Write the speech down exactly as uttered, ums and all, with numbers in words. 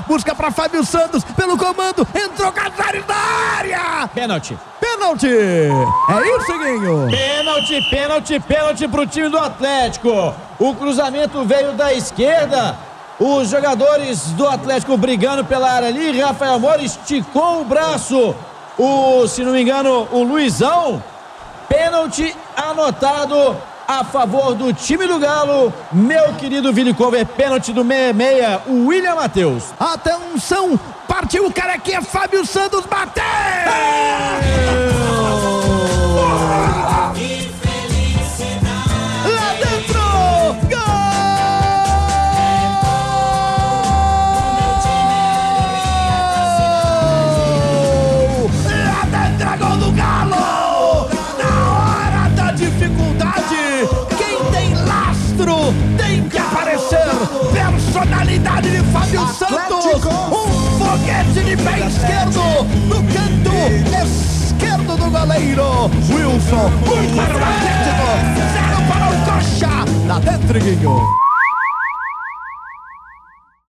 busca para Fábio Santos, pelo comando, entrou Casares na área! Pênalti. Pênalti! É isso, Guinho! Pênalti, pênalti, pênalti pro time do Atlético. O cruzamento veio da esquerda. Os jogadores do Atlético brigando pela área ali. Rafael Moura esticou o braço. O, se não me engano, o Luizão. Pênalti anotado a favor do time do Galo. Meu querido Vili Cover, pênalti do meia meia, o William Matheus. Atenção, partiu o carequinha, Fábio Santos bateu! Lá dentro, gol! Lá dentro é gol do Galo! Na hora da dificuldade, quem tem lastro tem que aparecer. Personalidade de Fábio Santos, um foguete de pé esquerdo no canto esquerdo do goleiro Wilson. Um para o Atlético, zero para o Coxa. Lá dentro, Guinho.